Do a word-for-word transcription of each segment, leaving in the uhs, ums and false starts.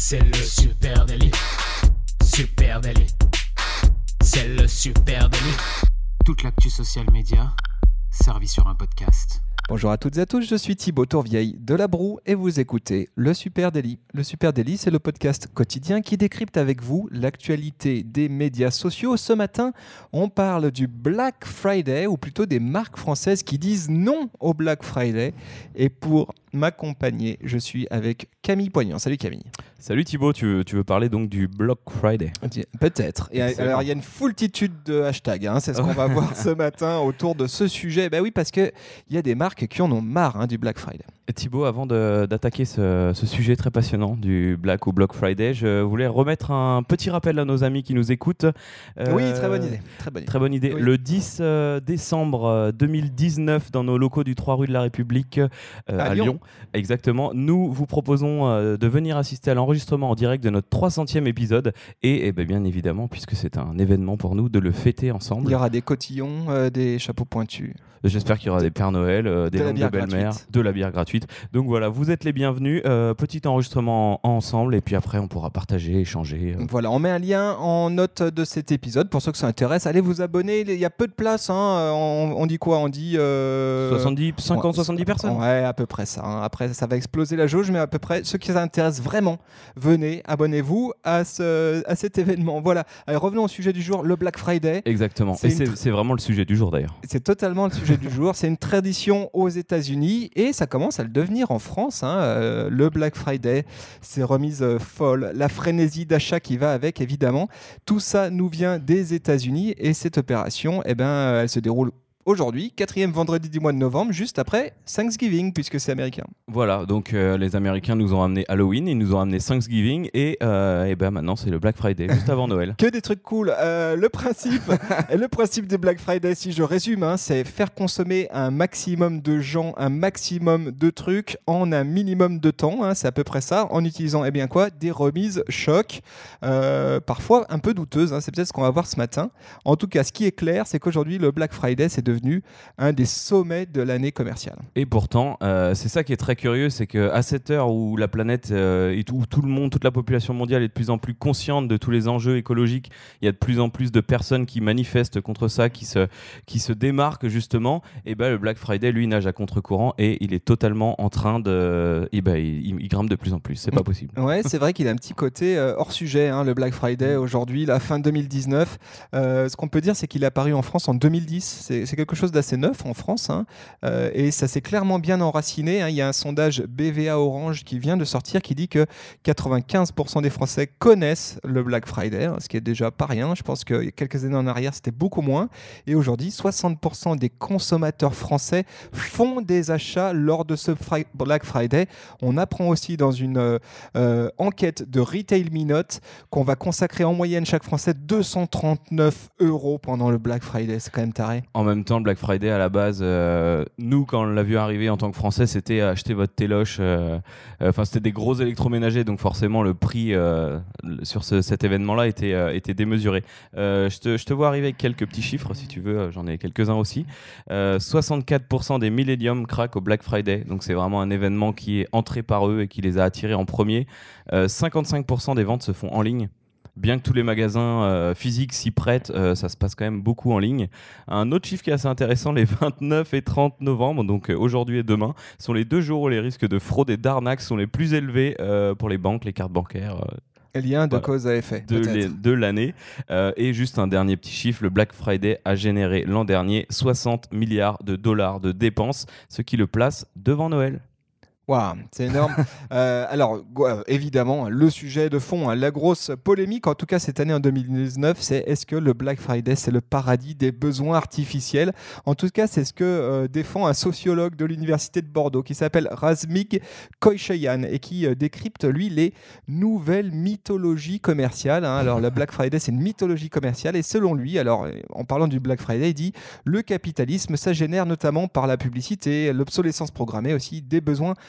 C'est le super délit. Super délit. C'est le super délit. Toute l'actu social média servie sur un podcast. Bonjour à toutes et à tous, je suis Thibaut Tourvieille de La Broue et vous écoutez Le Super Délit. Le Super Délit, c'est le podcast quotidien qui décrypte avec vous l'actualité des médias sociaux. Ce matin, on parle du Black Friday, ou plutôt des marques françaises qui disent non au Black Friday. Et pour m'accompagner, je suis avec Camille Poignant. Salut Camille. Salut Thibaut, tu veux, tu veux parler donc du Black Friday ? Peut-être. Et Excellent. alors, il y a une foultitude de hashtags, hein, c'est ce qu'on va voir ce matin autour de ce sujet. Ben oui, parce qu'il y a des marques qui en ont marre hein, du Black Friday. Et Thibaut, avant de, d'attaquer ce, ce sujet très passionnant du Black ou Black Friday, je voulais remettre un petit rappel à nos amis qui nous écoutent. Euh, oui, très bonne idée. Très bonne idée. Très bonne idée. Oui. Le dix euh, décembre deux mille dix-neuf, dans nos locaux du trois rue de la République euh, à, à Lyon. Lyon, exactement, nous vous proposons euh, de venir assister à l'enregistrement en direct de notre trois centième épisode et, et ben, bien évidemment, puisque c'est un événement pour nous, de le fêter ensemble. Il y aura des cotillons, euh, des chapeaux pointus. J'espère qu'il y aura des Pères Noël, euh, des De la langues de bière belle-mère, gratuite. de la bière gratuite. Donc voilà, vous êtes les bienvenus. Euh, petit enregistrement en- ensemble et puis après on pourra partager, échanger. euh. Voilà, on met un lien en note de cet épisode pour ceux que ça intéresse. Allez vous abonner, il y a peu de place. Hein. On, on dit quoi On dit euh... soixante-dix, cinquante, soixante-dix personnes. Ouais, à peu près ça. Hein. Après, ça va exploser la jauge, mais à peu près ceux qui s'intéressent vraiment, venez, abonnez-vous à, ce, à cet événement. Voilà. Allez, revenons au sujet du jour, le Black Friday. Exactement. C'est Et une c'est, tr- c'est vraiment le sujet du jour d'ailleurs. C'est totalement le sujet du jour. C'est une tradition aux États-Unis et ça commence à le devenir en France. Hein. Euh, le Black Friday, ces remises euh, folles, la frénésie d'achat qui va avec, évidemment. Tout ça nous vient des États-Unis et cette opération, eh ben, euh, elle se déroule aujourd'hui, quatrième vendredi du mois de novembre, juste après Thanksgiving, puisque c'est américain. Voilà, donc euh, les Américains nous ont amené Halloween, ils nous ont amené Thanksgiving et, euh, et ben maintenant c'est le Black Friday, juste avant Noël. Que des trucs cool. Euh, le principe, le principe des Black Friday, si je résume, hein, c'est faire consommer un maximum de gens, un maximum de trucs en un minimum de temps. Hein, c'est à peu près ça, en utilisant eh bien quoi, des remises choc, euh, parfois un peu douteuses. Hein, c'est peut-être ce qu'on va voir ce matin. En tout cas, ce qui est clair, c'est qu'aujourd'hui, le Black Friday, c'est devenu un des sommets de l'année commerciale. Et pourtant, euh, c'est ça qui est très curieux, c'est qu'à cette heure où la planète, euh, et où tout le monde, toute la population mondiale est de plus en plus consciente de tous les enjeux écologiques, il y a de plus en plus de personnes qui manifestent contre ça, qui se, qui se démarquent justement, et ben le Black Friday, lui, nage à contre-courant et il est totalement en train de... Et ben, il, il grimpe de plus en plus, c'est pas possible. Ouais, c'est vrai qu'il a un petit côté euh, hors sujet, hein, le Black Friday aujourd'hui, la fin deux mille dix-neuf. Euh, ce qu'on peut dire, c'est qu'il est apparu en France en deux mille dix. C'est, c'est quelque chose d'assez neuf en France, hein, euh, et ça s'est clairement bien enraciné. Hein. Il y a un sondage B V A Orange qui vient de sortir qui dit que quatre-vingt-quinze pour cent des Français connaissent le Black Friday, hein, ce qui est déjà pas rien. Je pense qu'il y a quelques années en arrière, c'était beaucoup moins. Et aujourd'hui, soixante pour cent des consommateurs français font des achats lors de ce fri- Black Friday. On apprend aussi dans une euh, euh, enquête de Retail Minute qu'on va consacrer en moyenne chaque Français deux cent trente-neuf euros pendant le Black Friday. C'est quand même taré. En même temps, le Black Friday, à la base, euh, nous, quand on l'a vu arriver en tant que Français, c'était acheter votre téloche. euh, Enfin, c'était des gros électroménagers, donc forcément, le prix euh, sur ce- cet événement-là était, euh, était démesuré. Euh, je, te, je te vois arriver avec quelques petits chiffres, si tu veux. euh, J'en ai quelques-uns aussi. Euh, soixante-quatre pour cent des millenniums craquent au Black Friday, donc c'est vraiment un événement qui est entré par eux et qui les a attirés en premier. Euh, cinquante-cinq pour cent des ventes se font en ligne. Bien que tous les magasins euh, physiques s'y prêtent, euh, ça se passe quand même beaucoup en ligne. Un autre chiffre qui est assez intéressant, les vingt-neuf et trente novembre, donc euh, aujourd'hui et demain, sont les deux jours où les risques de fraude et d'arnaque sont les plus élevés euh, pour les banques, les cartes bancaires. Euh, Lien de Voilà. cause à effet. de, peut-être. les- de l'année. Euh, et juste un dernier petit chiffre, le Black Friday a généré l'an dernier soixante milliards de dollars de dépenses, ce qui le place devant Noël. Waouh, c'est énorme. Euh, alors, go- euh, évidemment, le sujet de fond, hein, la grosse polémique, en tout cas cette année en deux mille dix-neuf, c'est est-ce que le Black Friday, c'est le paradis des besoins artificiels ? En tout cas, c'est ce que euh, défend un sociologue de l'Université de Bordeaux qui s'appelle Razmig Koyshayan et qui euh, décrypte, lui, les nouvelles mythologies commerciales. Hein. Alors, le Black Friday, c'est une mythologie commerciale et selon lui, alors euh, en parlant du Black Friday, il dit le capitalisme, ça génère notamment par la publicité, l'obsolescence programmée aussi, des besoins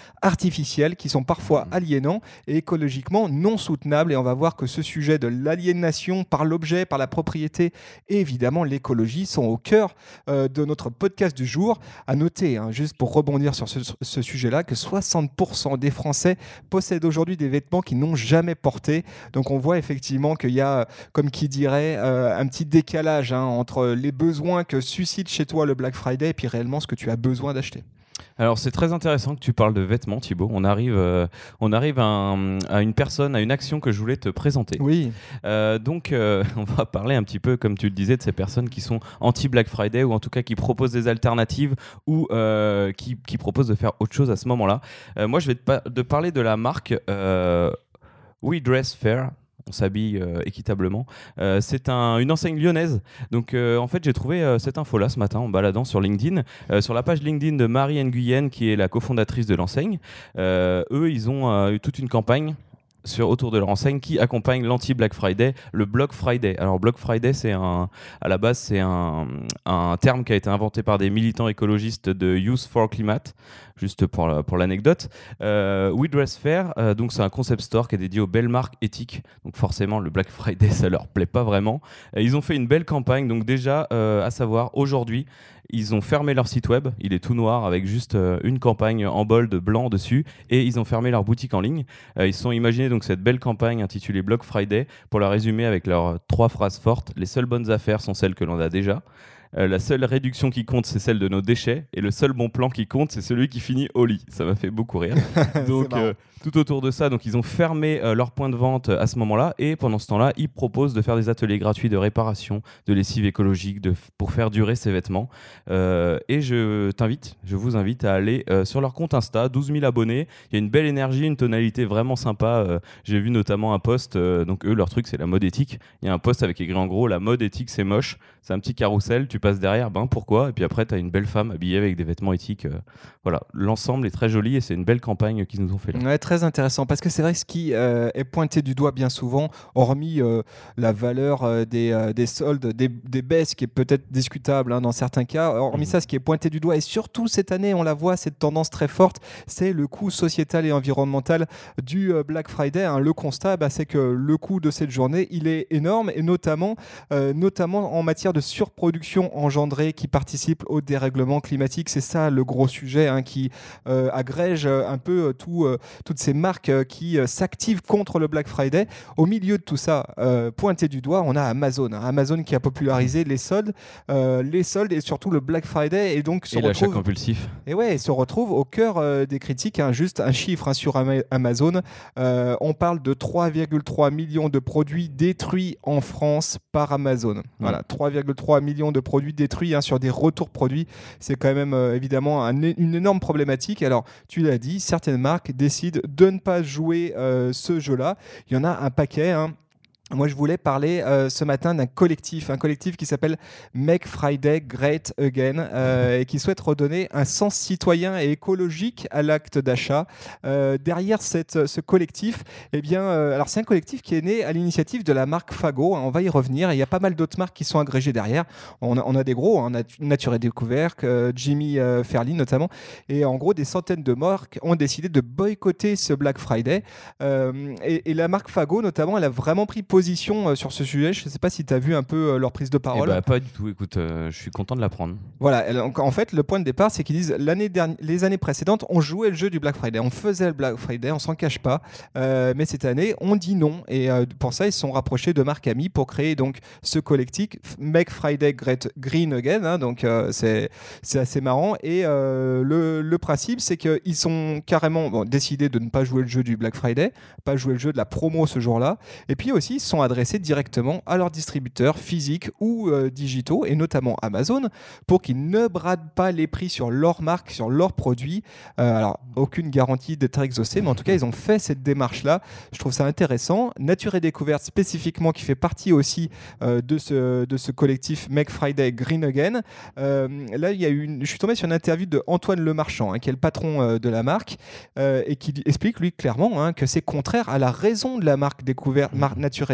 artificiels qui sont parfois aliénants et écologiquement non soutenables. Et on va voir que ce sujet de l'aliénation par l'objet, par la propriété et évidemment l'écologie sont au cœur euh, de notre podcast du jour. À noter, hein, juste pour rebondir sur ce, ce sujet-là, que soixante pour cent des Français possèdent aujourd'hui des vêtements qu'ils n'ont jamais portés. Donc on voit effectivement qu'il y a, comme qui dirait, euh, un petit décalage hein, entre les besoins que suscite chez toi le Black Friday et puis réellement ce que tu as besoin d'acheter. Alors c'est très intéressant que tu parles de vêtements, Thibaut. On arrive, euh, on arrive à, un, à une personne, à une action que je voulais te présenter. Oui. Euh, donc euh, on va parler un petit peu, comme tu le disais, de ces personnes qui sont anti-Black Friday ou en tout cas qui proposent des alternatives ou euh, qui, qui proposent de faire autre chose à ce moment-là. Euh, moi je vais te, pa- de parler de la marque euh, We Dress Fair. On s'habille euh, équitablement. Euh, c'est un, une enseigne lyonnaise. Donc, euh, en fait, j'ai trouvé euh, cette info-là ce matin en baladant sur LinkedIn, euh, sur la page LinkedIn de Marie Nguyen, qui est la cofondatrice de l'enseigne. Euh, eux, ils ont euh, eu toute une campagne sur, autour de leur enseigne qui accompagne l'anti-Black Friday, le Block Friday. Alors, Block Friday, c'est un, à la base, c'est un, un terme qui a été inventé par des militants écologistes de Youth for Climate. Juste pour, pour l'anecdote, euh, We Dress Fair, euh, donc c'est un concept store qui est dédié aux belles marques éthiques. Donc forcément, le Black Friday, ça leur plaît pas vraiment. Euh, ils ont fait une belle campagne. Donc déjà, euh, à savoir, aujourd'hui, ils ont fermé leur site web. Il est tout noir avec juste euh, une campagne en bold blanc dessus. Et ils ont fermé leur boutique en ligne. Euh, ils se sont imaginés donc cette belle campagne intitulée Black Friday. Pour la résumer avec leurs trois phrases fortes. Les seules bonnes affaires sont celles que l'on a déjà. Euh, la seule réduction qui compte, c'est celle de nos déchets. Et le seul bon plan qui compte, c'est celui qui finit au lit. Ça m'a fait beaucoup rire. Donc, euh, tout autour de ça, donc, ils ont fermé euh, leur point de vente à ce moment-là. Et pendant ce temps-là, ils proposent de faire des ateliers gratuits de réparation, de lessive écologique, de, pour faire durer ces vêtements. Euh, et je t'invite, je vous invite à aller euh, sur leur compte Insta, douze mille abonnés. Il y a une belle énergie, une tonalité vraiment sympa. Euh, j'ai vu notamment un post, euh, donc eux, leur truc, c'est la mode éthique. Il y a un post avec écrit en gros, la mode éthique, c'est moche. C'est un petit carrousel, tu passes derrière, ben pourquoi ? Et puis après, tu as une belle femme habillée avec des vêtements éthiques. Euh, voilà, l'ensemble est très joli et c'est une belle campagne qu'ils nous ont fait là. Ouais, très intéressant, parce que c'est vrai que ce qui euh, est pointé du doigt bien souvent, hormis euh, la valeur euh, des, euh, des soldes, des, des baisses qui est peut-être discutable hein, dans certains cas, hormis mmh. ça, ce qui est pointé du doigt, et surtout cette année, on la voit, cette tendance très forte, c'est le coût sociétal et environnemental du euh, Black Friday. Hein. Le constat, bah, c'est que le coût de cette journée, il est énorme, et notamment, euh, notamment en matière de surproduction engendrée qui participe au dérèglement climatique. C'est ça le gros sujet hein, qui euh, agrège un peu euh, tout, euh, toutes ces marques euh, qui euh, s'activent contre le Black Friday. Au milieu de tout ça, euh, pointé du doigt, on a Amazon. Hein. Amazon qui a popularisé les soldes, euh, les soldes et surtout le Black Friday. Et donc se et l'achat retrouve, compulsif. Et ouais, se retrouve au cœur euh, des critiques. Hein. Juste un chiffre hein, sur Ama- Amazon. Euh, on parle de trois virgule trois millions de produits détruits en France par Amazon. Mmh. Voilà, trois virgule trois millions de produits détruits hein, sur des retours produits. C'est quand même euh, évidemment un, une énorme problématique. Alors, tu l'as dit, certaines marques décident de ne pas jouer euh, ce jeu-là. Il y en a un paquet. Hein. Moi, je voulais parler euh, ce matin d'un collectif, un collectif qui s'appelle Make Friday Great Again euh, et qui souhaite redonner un sens citoyen et écologique à l'acte d'achat. Euh, derrière cette, ce collectif, eh bien, euh, alors c'est un collectif qui est né à l'initiative de la marque Fago. Hein, on va y revenir. Il y a pas mal d'autres marques qui sont agrégées derrière. On a, on a des gros, hein, Nature et Découverte, euh, Jimmy euh, Fairly notamment. Et en gros, des centaines de marques ont décidé de boycotter ce Black Friday. Euh, et, et la marque Fago, notamment, elle a vraiment pris position position sur ce sujet. Je ne sais pas si tu as vu un peu leur prise de parole. Eh bah, pas du tout. Écoute, euh, je suis content de l'apprendre. Voilà. Donc, en fait, le point de départ, c'est qu'ils disent l'année dernière, les années précédentes, on jouait le jeu du Black Friday. On faisait le Black Friday, on s'en cache pas. Euh, mais cette année, on dit non. Et euh, pour ça, ils se sont rapprochés de marques amies pour créer donc ce collectif Make Friday Great Green Again. Hein, donc, euh, c'est, c'est assez marrant. Et euh, le, le principe, c'est qu'ils sont carrément bon, décidés de ne pas jouer le jeu du Black Friday, pas jouer le jeu de la promo ce jour-là. Et puis aussi, ils sont adressés directement à leurs distributeurs physiques ou euh, digitaux, et notamment Amazon, pour qu'ils ne bradent pas les prix sur leurs marques, sur leurs produits. Euh, alors, aucune garantie d'être exaucée, mais en tout cas, ils ont fait cette démarche-là. Je trouve ça intéressant. Nature et Découverte, spécifiquement, qui fait partie aussi euh, de, ce, de ce collectif Make Friday Green Again. Euh, là, il y a eu une... je suis tombé sur une interview de Antoine Lemarchand, hein, qui est le patron euh, de la marque, euh, et qui explique, lui, clairement, hein, que c'est contraire à la raison de la marque Découverte, marque Nature et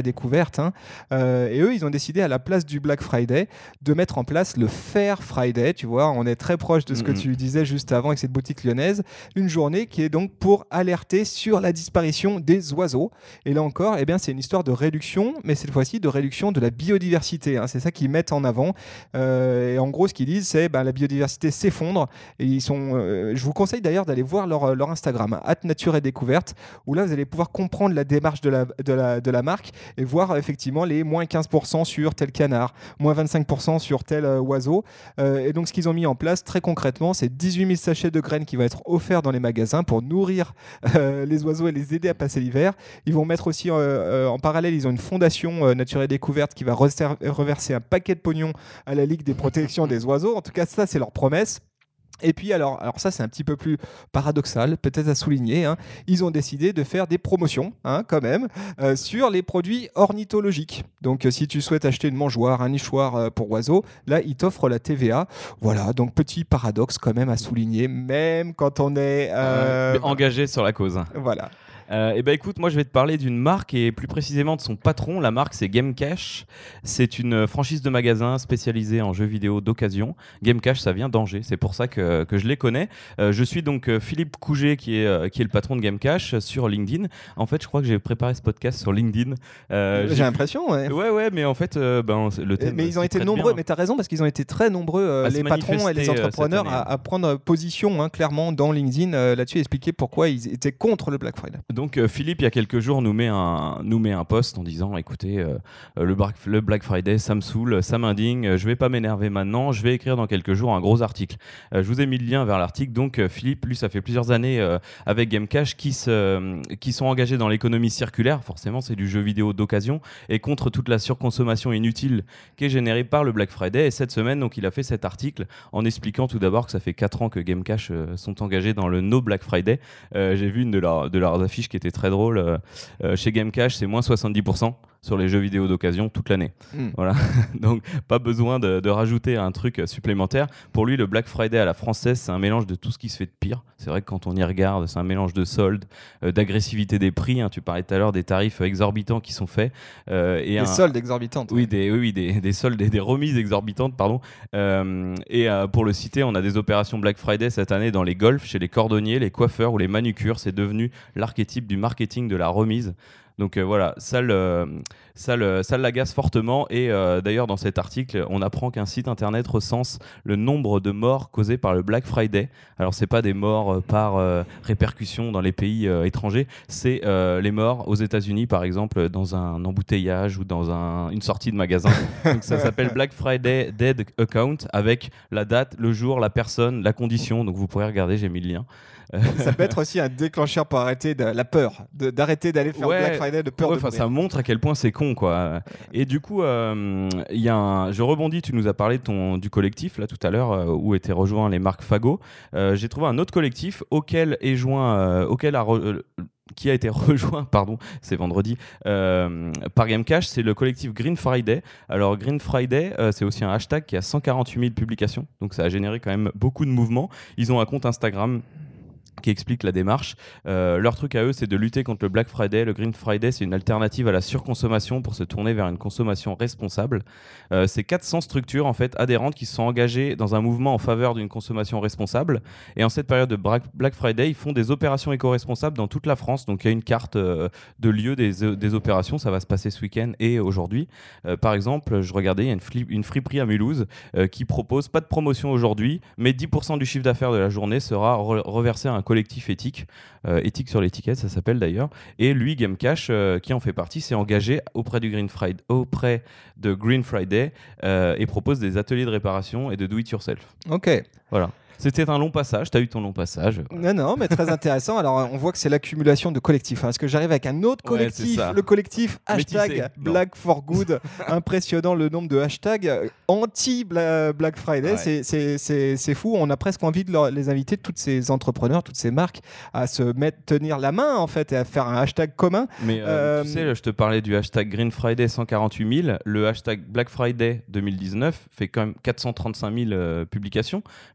Découverte. Hein. Euh, et eux, ils ont décidé à la place du Black Friday de mettre en place le Fair Friday. Tu vois, on est très proche de ce mm-hmm. que tu disais juste avant avec cette boutique lyonnaise. Une journée qui est donc pour alerter sur la disparition des oiseaux. Et là encore, eh bien, c'est une histoire de réduction, mais cette fois-ci de réduction de la biodiversité. Hein. C'est ça qu'ils mettent en avant. Euh, et en gros, ce qu'ils disent, c'est ben, la biodiversité s'effondre. Et ils sont, euh, je vous conseille d'ailleurs d'aller voir leur, leur Instagram, at nature et découverte, où là, vous allez pouvoir comprendre la démarche de la, de la, de la marque et voir effectivement les moins quinze pour cent sur tel canard, moins vingt-cinq pour cent sur tel euh, oiseau. Euh, et donc, ce qu'ils ont mis en place, très concrètement, c'est dix-huit mille sachets de graines qui vont être offerts dans les magasins pour nourrir euh, les oiseaux et les aider à passer l'hiver. Ils vont mettre aussi, euh, euh, en parallèle, ils ont une fondation euh, Nature et Découverte qui va reser- reverser un paquet de pognon à la Ligue des protections des oiseaux. En tout cas, ça, c'est leur promesse. Et puis alors, alors ça c'est un petit peu plus paradoxal, peut-être à souligner, hein. Ils ont décidé de faire des promotions hein, quand même euh, sur les produits ornithologiques. Donc euh, si tu souhaites acheter une mangeoire, un nichoir euh, pour oiseaux, là ils t'offrent la T V A. Voilà, donc petit paradoxe quand même à souligner, même quand on est euh... engagé sur la cause. Voilà. Euh, et ben écoute, moi je vais te parler d'une marque et plus précisément de son patron. La marque c'est GameCash. C'est une franchise de magasins spécialisée en jeux vidéo d'occasion. GameCash, ça vient d'Angers, c'est pour ça que, que je les connais. Euh, je suis donc euh, Philippe Couget qui est, euh, qui est le patron de GameCash sur LinkedIn. En fait, je crois que j'ai préparé ce podcast sur LinkedIn. Euh, j'ai, j'ai l'impression, ouais. Ouais, ouais, mais en fait, euh, ben, le thème. Mais ils ont été nombreux, bien. Mais tu as raison, parce qu'ils ont été très nombreux, euh, les patrons et les entrepreneurs, à, à prendre position hein, clairement dans LinkedIn euh, là-dessus, expliquer pourquoi ils étaient contre le Black Friday. Donc, euh, Philippe, il y a quelques jours, nous met un, nous met un post en disant écoutez, euh, le, Black, le Black Friday, ça me saoule, ça m'indigne, euh, je vais pas m'énerver maintenant, je vais écrire dans quelques jours un gros article. Euh, je vous ai mis le lien vers l'article. Donc, euh, Philippe, lui, ça fait plusieurs années euh, avec GameCash qui, se, euh, qui sont engagés dans l'économie circulaire. Forcément, c'est du jeu vidéo d'occasion et contre toute la surconsommation inutile qui est générée par le Black Friday. Et cette semaine, donc, il a fait cet article en expliquant tout d'abord que ça fait quatre ans que GameCash euh, sont engagés dans le No Black Friday. Euh, j'ai vu une de, leur, de leurs affiches qui était très drôle. Euh, chez GameCash, c'est moins soixante-dix pour cent sur les jeux vidéo d'occasion toute l'année. Mmh. Voilà. Donc, pas besoin de, de rajouter un truc supplémentaire. Pour lui, le Black Friday à la française, c'est un mélange de tout ce qui se fait de pire. C'est vrai que quand on y regarde, c'est un mélange de soldes, euh, d'agressivité des prix. Hein. Tu parlais tout à l'heure des tarifs exorbitants qui sont faits. Euh, et des un... soldes exorbitantes. Oui, des, oui, des, des soldes et des remises exorbitantes, pardon. Euh, et euh, pour le citer, on a des opérations Black Friday cette année dans les golfs, chez les cordonniers, les coiffeurs ou les manucures. C'est devenu l'archétype du marketing de la remise. Donc euh, voilà, ça, le, ça, le, ça l'agace fortement. Et euh, d'ailleurs, dans cet article, on apprend qu'un site internet recense le nombre de morts causées par le Black Friday. Alors, ce n'est pas des morts euh, par euh, répercussion dans les pays euh, étrangers, c'est euh, les morts aux États-Unis, par exemple, dans un embouteillage ou dans un, une sortie de magasin. Donc, ça s'appelle Black Friday Dead Account avec la date, le jour, la personne, la condition. Donc, vous pourrez regarder, j'ai mis le lien. Ça peut être aussi un déclencheur pour arrêter de, la peur, de, d'arrêter d'aller faire ouais, Black Friday de peur ouais, de mourir. Ça montre à quel point c'est con, quoi. Et du coup, euh, y a un, je rebondis, tu nous as parlé de ton, du collectif là tout à l'heure, euh, où étaient rejoints les marques Fago. Euh, j'ai trouvé un autre collectif auquel est joint, euh, auquel a re, euh, qui a été rejoint, pardon, c'est vendredi, euh, par GameCash, c'est le collectif Green Friday. Alors Green Friday, euh, c'est aussi un hashtag qui a cent quarante-huit mille publications, donc ça a généré quand même beaucoup de mouvements. Ils ont un compte Instagram qui explique la démarche. Euh, leur truc à eux, c'est de lutter contre le Black Friday. Le Green Friday, c'est une alternative à la surconsommation pour se tourner vers une consommation responsable. Euh, c'est quatre cents structures en fait, adhérentes qui se sont engagées dans un mouvement en faveur d'une consommation responsable. Et en cette période de Black Friday, ils font des opérations éco-responsables dans toute la France. Donc il y a une carte euh, de lieu des, des opérations. Ça va se passer ce week-end et aujourd'hui. Euh, par exemple, je regardais, il y a une, flip, une friperie à Mulhouse euh, qui propose pas de promotion aujourd'hui, mais dix pour cent du chiffre d'affaires de la journée sera re- reversé à un collectif éthique, euh, éthique sur l'étiquette, ça s'appelle d'ailleurs. Et lui, GameCash, euh, qui en fait partie, s'est engagé auprès du Green Friday, auprès de Green Friday, euh, et propose des ateliers de réparation et de do-it-yourself. Ok. Voilà. C'était un long passage, tu as eu ton long passage. Non, non, mais très intéressant. Alors, on voit que c'est l'accumulation de collectifs. Hein. Est-ce que j'arrive avec un autre collectif, ouais, le collectif hashtag Black for Good. Impressionnant le nombre de hashtags anti-Black Friday. Ouais. C'est, c'est, c'est, c'est fou. On a presque envie de leur, les inviter, tous ces entrepreneurs, toutes ces marques, à se mettre, tenir la main, en fait, et à faire un hashtag commun. Mais euh, euh, tu sais, je te parlais du hashtag Green Friday cent quarante-huit mille. Le hashtag Black Friday deux mille dix-neuf fait quand même quatre cent trente-cinq mille euh, publications. Mais euh,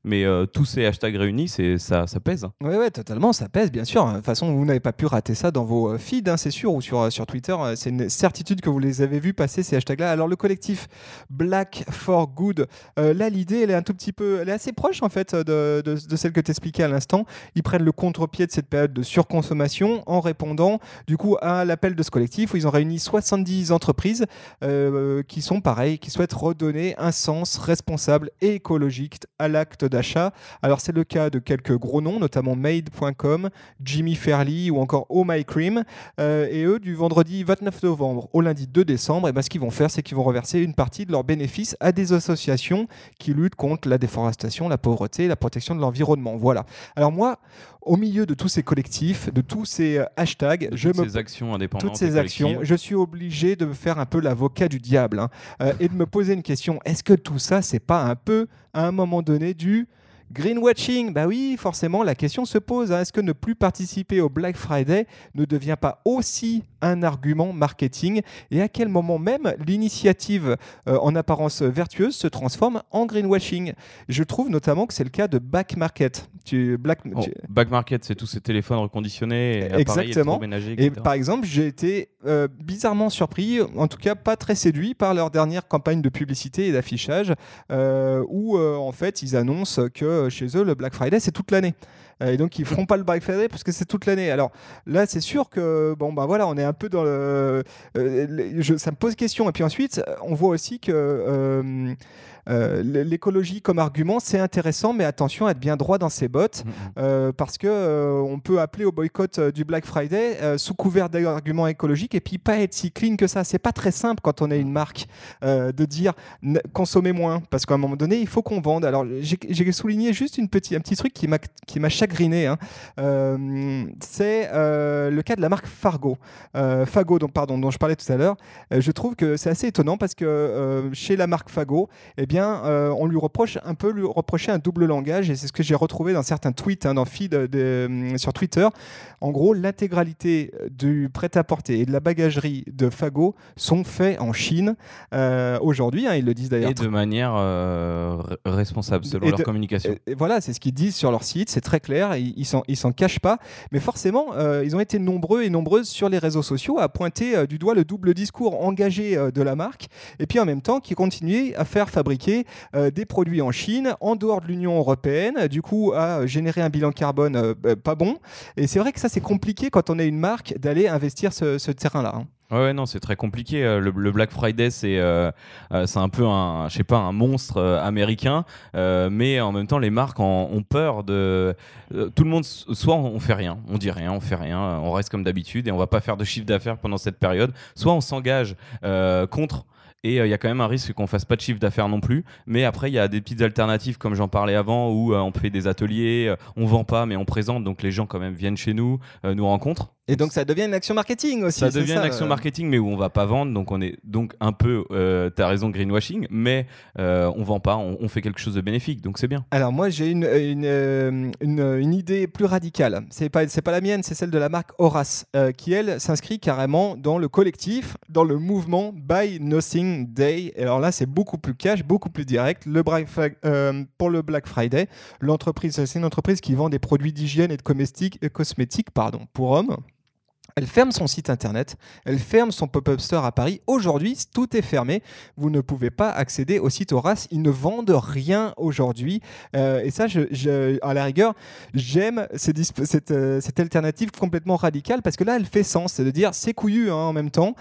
tous ces hashtags réunis, c'est, ça, ça pèse. Oui, ouais, totalement, ça pèse, bien sûr. De toute façon, vous n'avez pas pu rater ça dans vos feeds, hein, c'est sûr, ou sur, sur Twitter. C'est une certitude que vous les avez vus passer, ces hashtags-là. Alors, le collectif Black for Good, euh, là, l'idée, elle est un tout petit peu, elle est assez proche, en fait, de, de, de celle que tu expliquais à l'instant. Ils prennent le contre-pied de cette période de surconsommation en répondant, du coup, à l'appel de ce collectif où ils ont réuni soixante-dix entreprises euh, qui sont, pareil, qui souhaitent redonner un sens responsable et écologique à l'acte d'achat. Alors, c'est le cas de quelques gros noms, notamment Made point com, Jimmy Fairley ou encore Oh My Cream. Euh, et eux, du vendredi vingt-neuf novembre au lundi deux décembre, et ben, ce qu'ils vont faire, c'est qu'ils vont reverser une partie de leurs bénéfices à des associations qui luttent contre la déforestation, la pauvreté, la protection de l'environnement. Voilà. Alors moi, au milieu de tous ces collectifs, de tous ces hashtags, de je toutes me... ces actions indépendantes, toutes ces actions, je suis obligé de me faire un peu l'avocat du diable, hein, euh, et de me poser une question. Est-ce que tout ça, c'est pas un peu, à un moment donné, du greenwashing? Bah oui, forcément, la question se pose. Hein. Est-ce que ne plus participer au Black Friday ne devient pas aussi un argument marketing? Et à quel moment même l'initiative euh, en apparence vertueuse se transforme en greenwashing? Je trouve notamment que c'est le cas de Back Market. Tu, Black, oh, tu... Back Market, c'est tous ces téléphones reconditionnés, et appareils exactement. électroménagers, et Et cetera. par exemple, j'ai été euh, bizarrement surpris, en tout cas pas très séduit par leur dernière campagne de publicité et d'affichage, euh, où euh, en fait ils annoncent que chez eux le Black Friday c'est toute l'année. Et donc ils feront pas le Black Friday parce que c'est toute l'année. Alors là c'est sûr que bon bah voilà, on est un peu dans le, euh, je, ça me pose question. Et puis ensuite on voit aussi que euh, Euh, l'écologie comme argument, c'est intéressant, mais attention à être bien droit dans ses bottes, euh, parce que euh, on peut appeler au boycott euh, du Black Friday euh, sous couvert d'arguments écologiques et puis pas être si clean que ça. C'est pas très simple quand on est une marque euh, de dire consommez moins, parce qu'à un moment donné, il faut qu'on vende. Alors j'ai souligné juste une petit, un petit truc qui m'a qui m'a chagriné. Hein. Euh, c'est euh, le cas de la marque Fargo, euh, Fago, donc pardon, dont je parlais tout à l'heure. Euh, je trouve que c'est assez étonnant parce que euh, chez la marque Fago, eh bien, euh, on lui reproche un peu lui reprocher un double langage, et c'est ce que j'ai retrouvé dans certains tweets, hein, dans le feed de, de, sur Twitter. En gros, l'intégralité du prêt-à-porter et de la bagagerie de Fago sont faits en Chine euh, aujourd'hui. Hein, ils le disent d'ailleurs. Et de manière euh, responsable, selon leur de, communication. Et, et voilà, c'est ce qu'ils disent sur leur site. C'est très clair. Ils, ils s'en, ils s'en cachent pas. Mais forcément, euh, ils ont été nombreux et nombreuses sur les réseaux sociaux à pointer euh, du doigt le double discours engagé euh, de la marque, et puis en même temps qui continuait à faire fabriquer euh, des produits en Chine, en dehors de l'Union européenne, du coup à générer un bilan carbone euh, bah, pas bon. Et c'est vrai que ça c'est compliqué quand on est une marque d'aller investir ce, ce terrain-là. Hein. Ouais, ouais, non, c'est très compliqué. Le, le Black Friday, c'est euh, euh, c'est un peu un, je sais pas, un monstre euh, américain, euh, mais en même temps, les marques en, ont peur de. Euh, tout le monde, soit on fait rien, on dit rien, on fait rien, on reste comme d'habitude et on va pas faire de chiffre d'affaires pendant cette période. Soit on s'engage euh, contre. Et il euh, y a quand même un risque qu'on fasse pas de chiffre d'affaires non plus. Mais après, il y a des petites alternatives, comme j'en parlais avant, où euh, on fait des ateliers, euh, on vend pas, mais on présente. Donc les gens quand même viennent chez nous, euh, nous rencontrent. Et donc ça devient une action marketing aussi. Ça c'est devient ça, une action euh... marketing, mais où on va pas vendre. Donc on est donc un peu, euh, t'as raison, greenwashing, mais euh, on vend pas, on, on fait quelque chose de bénéfique. Donc c'est bien. Alors moi j'ai une, une, une, une, une idée plus radicale. C'est pas, c'est pas la mienne, c'est celle de la marque Horace, euh, qui elle s'inscrit carrément dans le collectif, dans le mouvement Buy Nothing Day. Et alors là c'est beaucoup plus cash, beaucoup plus direct. Le Black, euh, pour le Black Friday, l'entreprise, c'est une entreprise qui vend des produits d'hygiène et de cosmétiques, euh, cosmétiques pardon, pour hommes. Elle ferme son site internet, elle ferme son pop-up store à Paris. Aujourd'hui, tout est fermé. Vous ne pouvez pas accéder au site Horace. Ils ne vendent rien aujourd'hui. Euh, et ça, je, je, à la rigueur, j'aime cette, cette, cette alternative complètement radicale parce que là, elle fait sens. C'est de dire, c'est couillu hein, en même temps.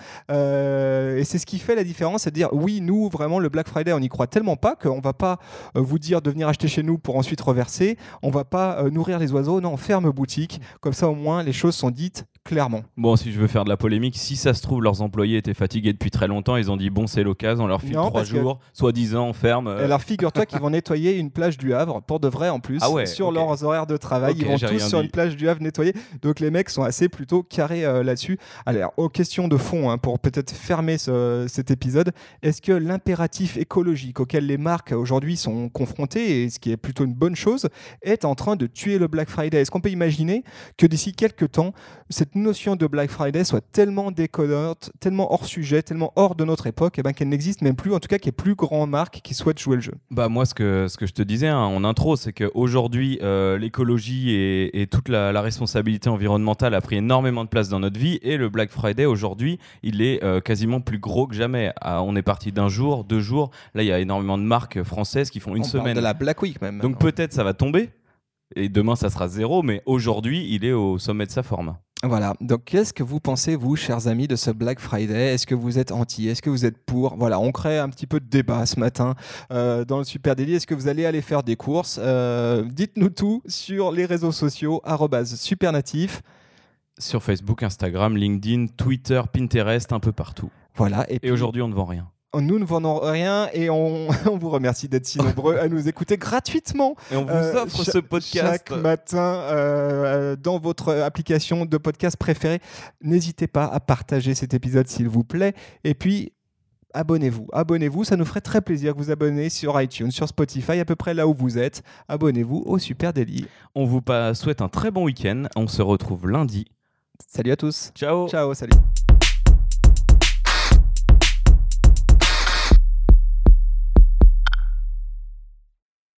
Euh, et c'est ce qui fait la différence. C'est de dire, oui, nous, vraiment, le Black Friday, on n'y croit tellement pas qu'on ne va pas euh, vous dire de venir acheter chez nous pour ensuite reverser. On ne va pas euh, nourrir les oiseaux. Non, on ferme boutique. Comme ça, au moins, les choses sont dites clairement. Bon, si je veux faire de la polémique, si ça se trouve, leurs employés étaient fatigués depuis très longtemps, ils ont dit bon, c'est l'occasion, on leur file trois jours, que... soi-disant, on ferme. Euh... Alors figure-toi qu'ils vont nettoyer une plage du Havre, pour de vrai en plus, ah ouais, sur okay. leurs horaires de travail. Okay, ils vont tous sur dit. une plage du Havre nettoyer. Donc les mecs sont assez plutôt carrés euh, là-dessus. Alors, aux questions de fond, hein, pour peut-être fermer ce, cet épisode, est-ce que l'impératif écologique auquel les marques aujourd'hui sont confrontées, et ce qui est plutôt une bonne chose, est en train de tuer le Black Friday? Est-ce qu'on peut imaginer que d'ici quelques temps, cette notion de Black Friday soit tellement déconnante, tellement hors sujet, tellement hors de notre époque, eh ben, qu'elle n'existe même plus, en tout cas qu'il y ait plus grand marque qui souhaite jouer le jeu. Bah moi, ce que, ce que je te disais hein, en intro, c'est qu'aujourd'hui, euh, l'écologie et, et toute la, la responsabilité environnementale a pris énormément de place dans notre vie, et le Black Friday, aujourd'hui, il est euh, quasiment plus gros que jamais. Ah, on est parti d'un jour, deux jours, là il y a énormément de marques françaises qui font une On semaine. parle de la Black Week même. Donc peut-être ça va tomber, et demain ça sera zéro, mais aujourd'hui, il est au sommet de sa forme. Voilà, donc qu'est-ce que vous pensez, vous, chers amis, de ce Black Friday ? Est-ce que vous êtes anti ? Est-ce que vous êtes pour ? Voilà, on crée un petit peu de débat ce matin euh, dans le Super Daily. Est-ce que vous allez aller faire des courses ? euh, Dites-nous tout sur les réseaux sociaux, arobase supernatif. Sur Facebook, Instagram, LinkedIn, Twitter, Pinterest, un peu partout. Voilà. Et, et puis, aujourd'hui, on ne vend rien. Nous ne vendons rien et on, on vous remercie d'être si nombreux à nous écouter gratuitement. Et on vous euh, offre cha- ce podcast chaque matin euh, dans votre application de podcast préférée. N'hésitez pas à partager cet épisode s'il vous plaît. Et puis, abonnez-vous. Abonnez-vous, ça nous ferait très plaisir que vous abonnez sur iTunes, sur Spotify, à peu près là où vous êtes. Abonnez-vous au Super Daily. On vous souhaite un très bon week-end. On se retrouve lundi. Salut à tous. Ciao. Ciao, salut.